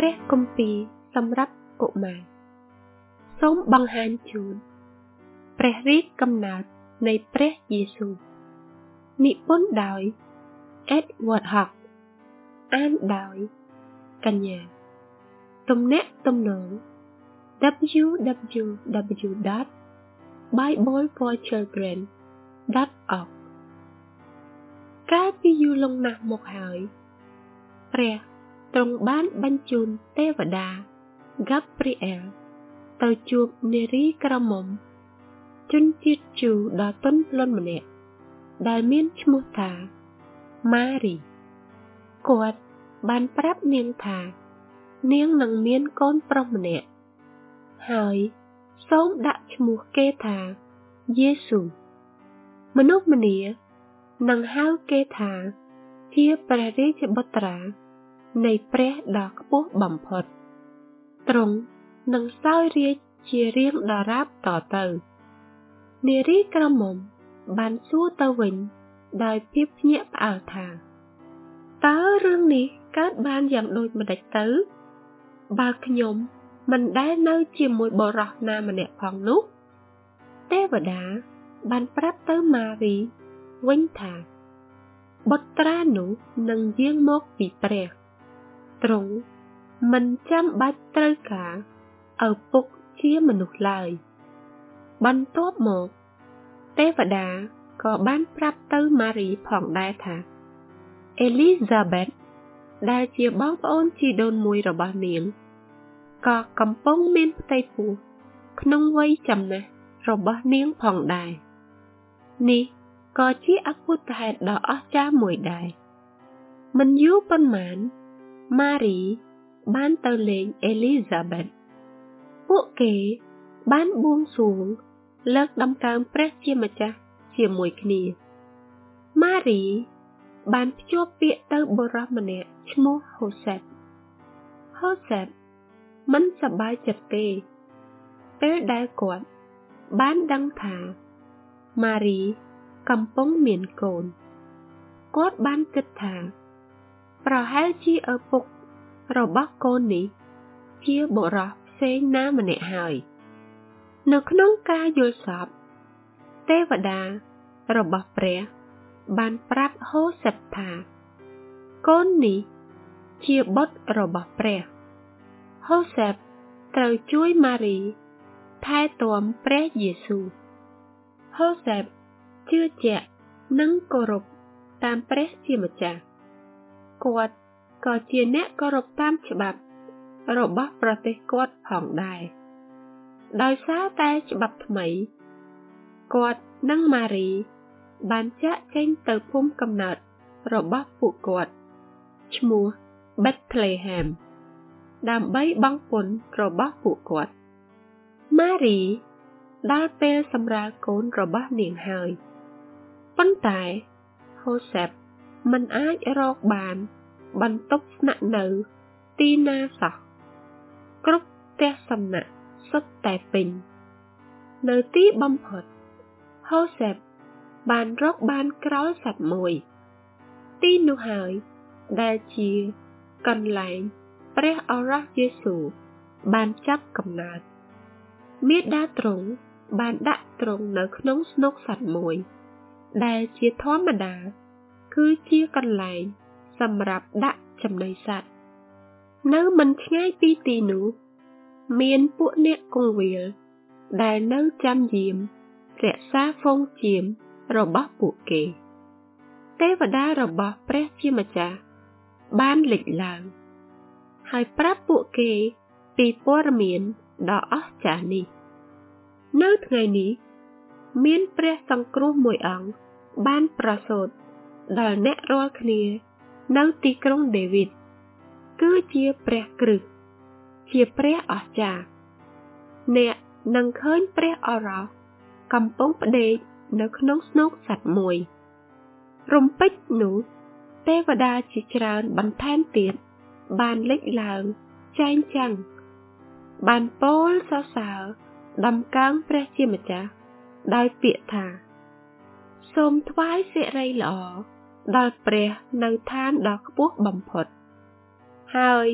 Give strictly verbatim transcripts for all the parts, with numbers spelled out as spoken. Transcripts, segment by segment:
ព្រះគម្ពីរសម្រាប់កុមារសូមបង្ហាញជូនព្រះរាជកំណើតនៃព្រះយេស៊ូវនិពន្ធដោយ Edward Hawk អានដោយកញ្ញាទំនាក់ទំនង ดับเบิลยู ดับเบิลยู ดับเบิลยู ดอท ไบเบิล ฟอร์ ชิลเดรน ดอท ออร์ก កាលពីយូរលង់ណាស់មកហើយព្រះទ្រង់បានបញ្ជូនទេវតា Gabriel ទៅជួបនារីក្រមុំជនជាតិជូរដ៏ទន់ភ្លន់ម្នាក់ដែលមានឈ្មោះថាម៉ារីគាត់បានប្រាប់នាងថានាងនឹងមានកូនប្រុសម្នាក់ហើយសូមដាក់ឈ្មោះគេថាយេស៊ូវមនុស្សម្នានឹងហៅគេថាជាព្រះរាជបុត្រានៃព្រះដ៏ខ្ពស់បំផុតទ្រង់នឹងសោយរាជ្យជារៀងដរាបតទៅនារីក្រមុំបានសួរទៅវិញដោយភាពភ្ញាក់ផ្អើលថាតើរឿងនេះកើតបានយ៉ាងដូចម្តេចទៅបើខ្ញុំមិនដែលនៅជាមួយបុរសណាម្នាក់ផងនោះទេវតាបានប្រាប់ទៅម៉ារីវិញថាបុត្រានោះនឹងយាងមកពីព្រះទ្រង់មិនចាំបាច់ត្រូវការឪពុកជាមនុស្សឡើយបន្ទាប់មកទេវតាក៏បានប្រាប់ទៅម៉ារីផងដែរថាអេលីសាប៊ែតដែលជាបងប្អូនជីដូនមួយរបស់នាងក៏កំពុងមានផ្ទៃពោះក្នុងវ័យចំណាស់របស់នាងផងដែរនេះក៏ជាអភូតហេតុដ៏អស្ចារ្យមួយដែរមិនយូរប៉ុន្មានម៉ារីបានទៅលេងអេលីសាប៊ែតពួកគេបានបួងសួងលើកដំកើងព្រះជាម្ចាស់ជាមួយគ្នាម៉ារីបានភ្ជាប់ពាក្យទៅបុរសម្នាក់ឈ្មោះហូសេបហូសេបមិនសប្បាយចិត្តទេពេលដែលគាត់បានដឹងថាម៉ារីកំពុងមានកូនគាត់បានគិតថាប្រហែលជាឪពុករបស់កូននេះជាបុរសផ្សេងណាម្នាក់ហើយនៅក្នុងការយល់សប្តិទេវតារបស់ព្រះបានប្រាប់ហូសេបថាកូននេះជាបុត្ររបស់ព្រះហូសេបត្រូវជួយម៉ារីថែទាំព្រះយេស៊ូវហូសេបជឿជាក់និងគោរពតាមព្រះជាម្ចាស់គាត់ក៏ជាអ្នកគោរពតាមច្បាប់របស់ប្រទេសគាត់ផងដែរដោយសារតែច្បាប់ថ្មីគាត់និងម៉ារីបានចាកចេញទៅភូមិកំណើតរបស់ពួកគាត់ឈ្មោះ Bethlehem ដើម្បីបង់ពន្ធរបស់ពួកគាត់ម៉ារីដល់ពេលសម្រាលកូនរបស់នាងហើយប៉ុន្តែហូសេបមិនអាចរកបានបន្ទប់ស្នាក់នៅទីណាសោះគ្រប់ផ្ទះសំណាក់សុទ្ធតែពេញនៅទីបំផុតហូសេបបានរកបានក្រោលសត្វមួយទីនោះហើយដែលជាកន្លែងព្រះឱរសយេស៊ូវបានចាប់កំណើតមាតាទ្រង់បានដាក់ទ្រង់នៅក្នុងស្នុកសត្វមួយដែលជាធម្មតាគឺជាកន្លែងសម្រាប់ដាក់ចំណីសត្វនៅមិនឆ្ងាយពីទីនោះមានពួកអ្នកគង្វាលដែលនៅចាំយាមរក្សាហ្វូងចៀមរបស់ពួកគេទេវតារបស់ព្រះជាម្ចាស់បានលេចឡើងហើយប្រាប់ពួកគេពីព័ត៌មានដ៏អស្ចារ្យនេះនៅថ្ងៃនេះមានព្រះសង្គ្រោះមួយអង្គបានប្រសូតដល់អ្នករាល់គ្នានៅទីក្រុងដេវីតគឺជាព្រះគ្រិស្តជាព្រះអស្ចារ្យអ្នកនឹងឃើញព្រះឱរសកំពុងផ្ដេកនៅក្នុងស្នូកសត្វមួយរំពេចនោះទេវតាជាច្រើនបន្ថែមទៀតបានលេចឡើងចែងចាំងបានពោលសរសើរដំកើងព្រះជាម្ចាស់ដោយពាក្យថាសូមថ្វាយសិរីល្អដល់ព្រះនៅឋានដ៏ខ្ពស់បំផុតហើយ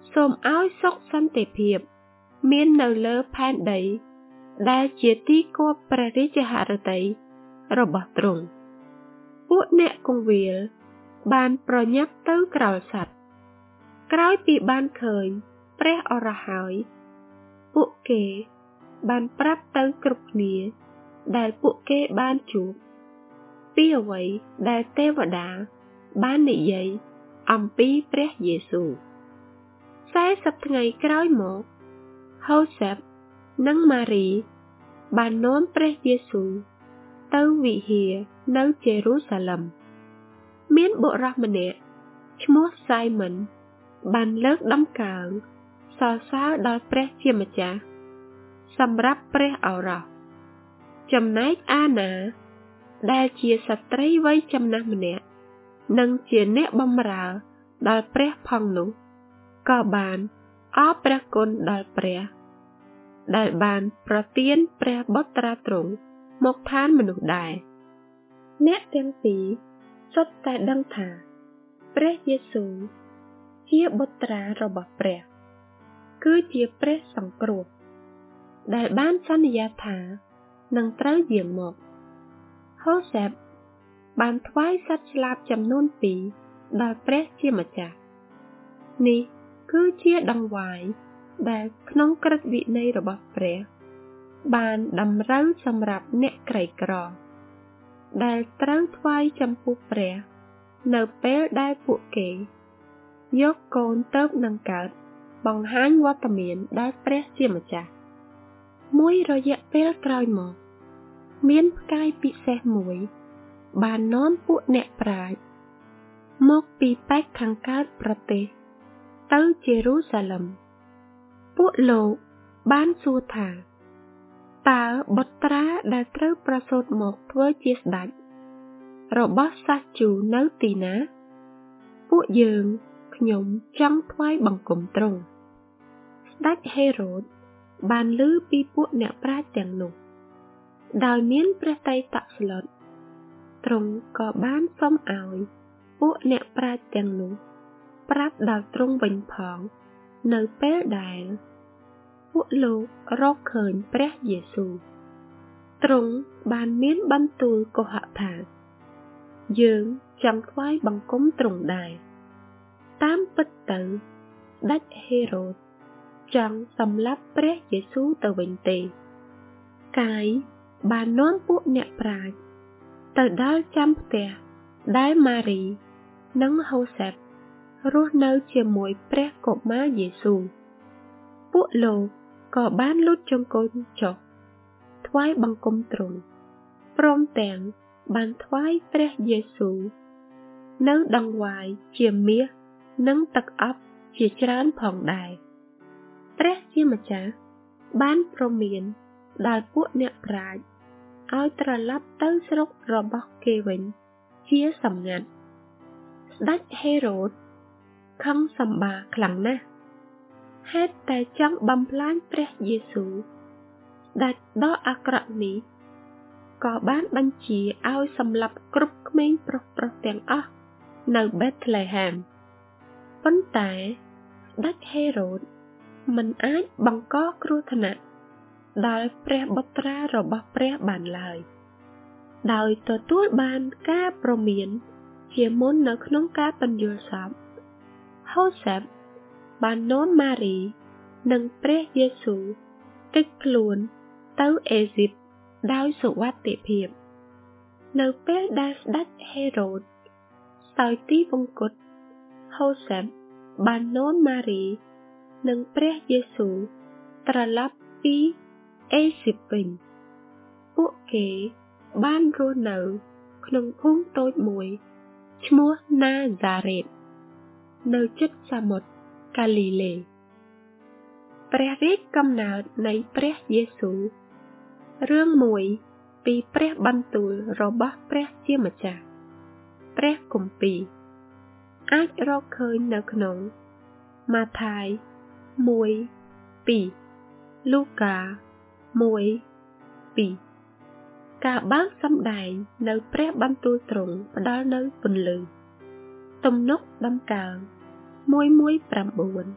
សូមឲ្យសុខសន្តិភាពមាននៅលើផែនដីដែលជាទីគប់ព្រះរាជហឫទ័យរបស់ទ្រង់ពួកអ្នកគង្វាលបានប្រញាប់ទៅក្រោលសត្វក្រោយពីបានឃើញព្រះអរហើយពួកគេបានប្រាប់ទៅគ្រប់គ្នាដែលពួកគេបានជួបពីអ្វីដែលទេវតាបាននិយាយអំពីព្រះយេស៊ូវសែសិបថ្ងៃក្រោយមកហូសេបនិងម៉ារីបាននាំព្រះយេស៊ូវទៅវិហារនៅជេរូសាឡឹមមានបុរសម្នាក់ឈ្មោះសៃមិនបានលើកដំកើងសរសើរដល់ព្រះជាម្ចាស់សម្រាប់ព្រះឱរសចំណែកអាណាដែលជាស្ត្រីវ័យចំណាស់ម្នាក់និងជាអ្នកបម្រើដល់ព្រះផងនោះក៏បានអរព្រះគុណដល់ព្រះដែលបានប្រទានព្រះបុត្រាទ្រង់មកឋានមនុស្សដែរអ្នកទាំងពីរសុទ្ធតែដឹងថាព្រះយេស៊ូវជាបុត្រារបស់ព្រះគឺជាព្រះសង្គ្រោះដែលបានសន្យាថានឹងត្រូវយាងមកហូសេបបានថ្វាយសត្វស្លាបចំនួនពីរដល់ព្រះជាម្ចាស់នេះគឺជាដង្វាយដែលក្នុងក្រឹត្យវិន័យរបស់ព្រះបានតម្រូវសម្រាប់អ្នកក្រីក្រដែលត្រូវថ្វាយចំពោះព្រះនៅពេលដែលពួកគេយកកូនទៅនឹងកើតបង្ហាញវត្តមានដល់ព្រះជាម្ចាស់មួយរយៈពេលក្រោយមកមានផ្កាយពិសេសមួយបាននាំពួកអ្នកប្រាជ្ញមកពីប៉ែកខាងកើតប្រទេសទៅជេរូសាឡឹមពួកលោកបានសួរថាតើបុត្រាដែលត្រូវប្រសូតមកធ្វើជាស្ដេចរបស់សាសជូនៅទីណាពួកយើងខ្ញុំចង់ថ្វាយបង្គំទ្រង់ស្ដេចហេរ៉ូតបានឮពីពួកអ្នកប្រាជ្ញទាំងនោះដោយមានព្រះតីតស្លុតទ្រង់ក៏បានសុំឲ្យពួកអ្នកប្រាជ្ញទាំងនោះប្រាប់ដល់ទ្រង់វិញផងនៅពេលដែលពួកលោករកឃើញព្រះយេស៊ូវទ្រង់បានមានបន្ទូលកុហកថាយើងចង់ថ្វាយបង្គំទ្រង់ដែរតាមពិតទៅស្ដេចហេរ៉ូតចង់សម្លាប់ព្រះយេស៊ូវទៅវិញទេកាយបាននាំពួកអ្នកប្រាជ្ញទៅដល់ចាំផ្ទះដែលម៉ារីនិងហូសេបរស់នៅជាមួយព្រះកុមារយេស៊ូវពួកលោកក៏បានលូតជង្គង់ចុះថ្វាយបង្គំទ្រង់ព្រមទាំងបានថ្វាយព្រះយេស៊ូវនៅដង្វាយជាមាសនិងទឹកអប់ជាច្រើនផងដែរព្រះជាម្ចាស់បានព្រមានដល់ពួកអ្នកប្រាជ្ញឲ្យត្រឡប់ទៅស្រុករបស់គេវិញជាសម្ងាត់ស្ដេចហេរ៉ូតខឹងសម្បាខ្លាំងណាស់ហេតុតែចង់បំផ្លាញព្រះយេស៊ូវស្ដេចដ៏អាក្រក់នេះក៏បានបញ្ជាឲ្យសម្លាប់គ្រប់ក្មេងប្រុសៗទាំងអស់នៅបេតលេហែមប៉ុន្តែស្ដេចហេរ៉ូតមិនអាចបង្កគ្រោះថ្នាក់ដល់ព្រះបុត្រារបស់ព្រះបានឡើយដោយទទួលបានការព្រមានជាមុននៅក្នុងការពន្យល់សពហូសេបបាននាំម៉ារីនិងព្រះយេស៊ូវគេចខ្លួនទៅអេស៊ីបដោយសុវត្ថិភាពនៅពេលដែលស្ដេចហេរ៉ូតសោយទីវង្គតហូសេបបាននាំម៉ារីនិងព្រះយេស៊ូវត្រឡប់ពីអេស៊ីបវិញពួកគេបានរស់នៅក្នុងភូមិតូចមួយឈ្មោះណាហ្សារ៉េតនៅជិតសមុទ្រកាលីលេព្រះរាជកំណើតនៃព្រះយេស៊ូវរឿងមួយពីព្រះបន្ទូលរបស់ព្រះជាម្ចាស់ព្រះគម្ពីរអាចរកឃើញនៅក្នុងម៉ាថាយមួយ ពីរ លូកាមួយ ពីរការបើកសម្ដែងនៅព្រះបន្ទូលទ្រង់ផ្ដល់នៅពន្លឺទំនុកដំកើងមួយ មួយ ប្រាំបួន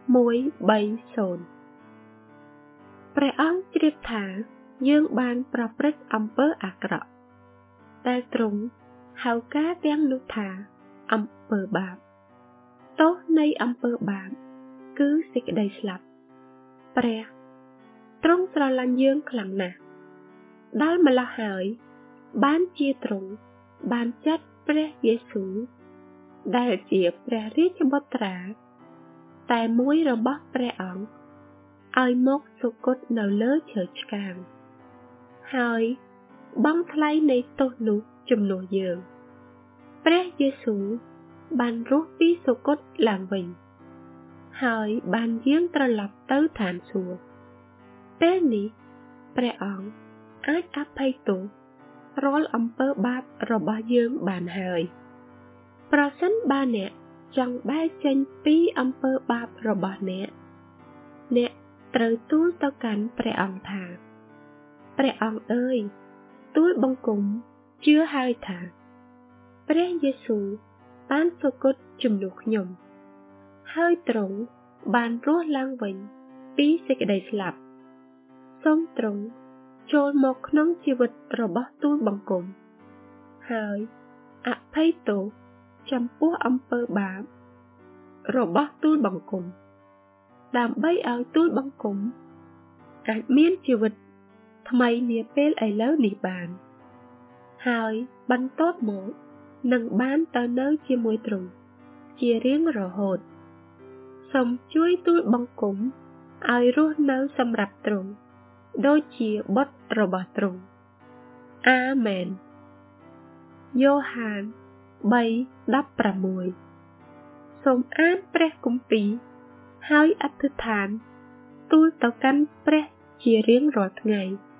មួយបីសូន្យព្រះអង្គជ្រាបថាយើងបានប្រព្រឹត្តអំពើអាក្រក់តែទ្រង់ហៅការទាំងនោះថាអំពើបាបទោសនៃអំពើបាបគឺសេចក្តីស្លាប់ព្រះទ្រង់ស្រឡាញ់យើងខ្លាំងណាស់ដល់ម្ល៉េះហើយបានជាទ្រង់បានចាត់ព្រះយេស៊ូវដែលជាព្រះរាជបុត្រាតែមួយរបស់ព្រះអង្គឲ្យមកសុគតនៅលើឈើឆ្កាងហើយបង់ថ្លៃនៃទោសនោះជំនួសយើងព្រះយេស៊ូវបានរស់ពីសុគតឡើងវិញហើយបានយាងត្រឡប់ទៅឋានសួគ៌ពេលនេះព្រះអង្គអាចអភ័យទោសរាល់អំពើបាបរបស់យើងបានហើយប្រសិនបើអ្នកចង់បែរចេញពីអំពើបាបរបស់អ្នកអ្នកត្រូវទូលទៅកាន់ព្រះអង្គថាព្រះអង្គអើយទូលបង្គំជឿហើយថាព្រះយេស៊ូវបានសុគតជំនួសខ្ញុំហើយទ្រង់បានរស់ឡើងវិញពីសេចក្តីស្លាប់សូមទ្រង់ចូលមកក្នុងជីវិតរបស់ទូលបង្គំហើយអភ័យទោសចំពោះអំពើបាបរបស់ទូលបង្គំដើម្បីឲ្យទូលបង្គំអាចមានជីវិតថ្មីនាពេលឥឡូវនេះបានហើយបន្ទាប់មកនឹងបានទៅនៅជាមួយទ្រង់ជារៀងរហូតសូមជួយទូលបង្គំឲ្យរស់នៅសម្រាប់ទ្រង់ដូចជាបុត្ររបស់ទ្រង់អាមែនយ៉ូហាន បីដប់ប្រាំមួយ សូមអានព្រះគម្ពីរហើយអធិដ្ឋានទូលទៅកាន់ព្រះជារៀងរាល់ថ្ងៃ